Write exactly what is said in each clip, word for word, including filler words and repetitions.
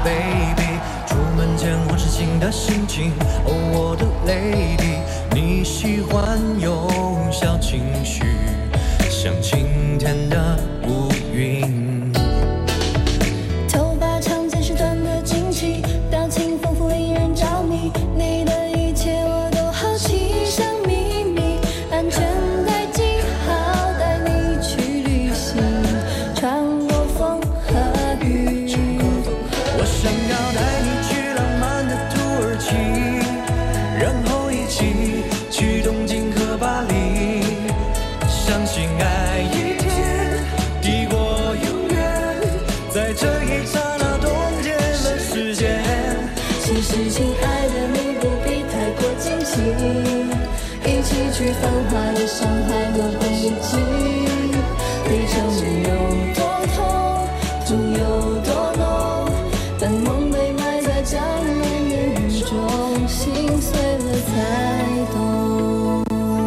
baby。出门前换上新的心情，哦，我的 lady， 你喜欢用小情绪，像晴天的乌云。 头发长见识短的惊奇，表情丰富令人着迷，你的一切我都好奇，像秘密，安全带系好，带你去旅行，穿过风和雨。 我想要带你去浪漫的土耳其，然后一起去东京和巴黎，相信爱一天抵过永远，在这一刹那冻结了时间。 其实亲爱的你不必太过惊奇，一起去繁华的上海和北京，旅程没有多痛，痛有多浓，但梦被埋在江南烟雨中，心碎了才懂。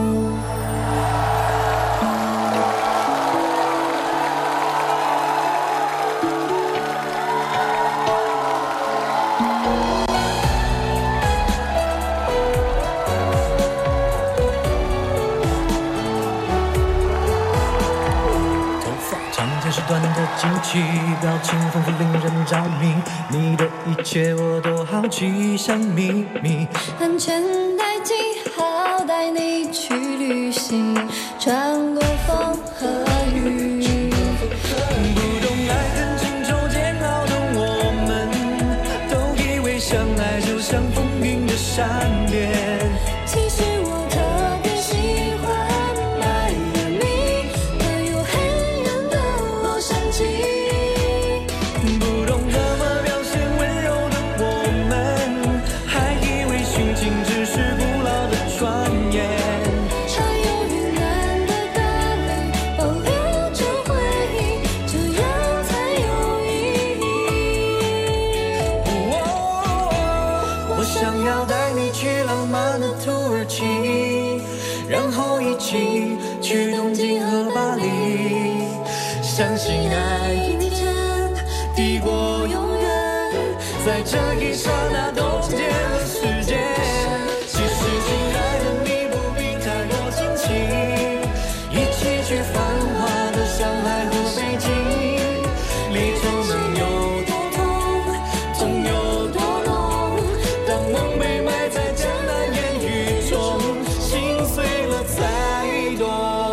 长见识短的惊奇，表情丰富令人着迷，你的一切我都好奇，像秘密。 安全带系好，带你去旅行，穿过风和雨。 不懂爱恨情愁煎熬的我们，都以为相爱就像风云的善变。 其实我特别喜欢迈阿密，还有黑人的洛杉矶。 不懂怎么表现温柔的我们，还以为殉情只是古老的传言。 还有云南的大理，保留着回忆，这样才有意义。 我想要带你去浪漫的土耳其，然后一起去东京和巴黎，相信爱一天抵过永远，在这一刹那冻结了时间。其实亲爱的你不必太过惊奇，一起去繁华的上海和北京，离愁能有多痛，痛有多浓，当梦被埋在江南烟雨中，心碎了才懂。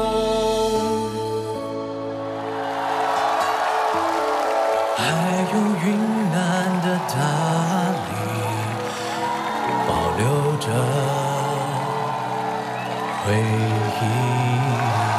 还有云南的大理，保留着回忆。